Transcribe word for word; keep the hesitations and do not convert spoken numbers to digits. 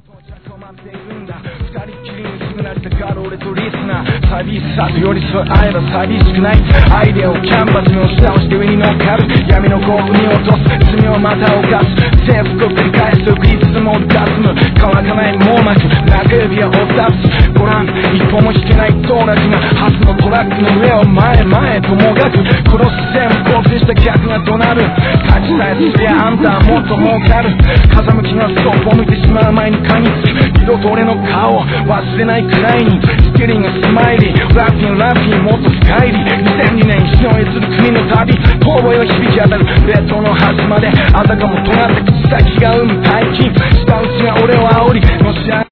二人きりに住められたガロ俺とリスナー寂しさと寄り添い合えば寂しくないアイデアをキャンバスに押し倒して上に乗っかる闇の興奮に落とす罪をまた犯す征服を繰り返すとビーツもガスム乾かない網膜中指は押さすご覧一歩も引けない道楽がハスのトラックの上を前前ともがくクロス線を構成した客が怒鳴る勝ちさえすりゃあんたはもっと儲かる風向きがストップを向いてしまう前に鍵つく二度と俺の顔を忘れないくらいにスキリングスマイリーラッピンラッピンもっと深入りにせんにねん日の絵する国の旅遠吠えが響き当たる列島の端まであたかも尖った口先が生む大金舌打ちが俺を煽りのし上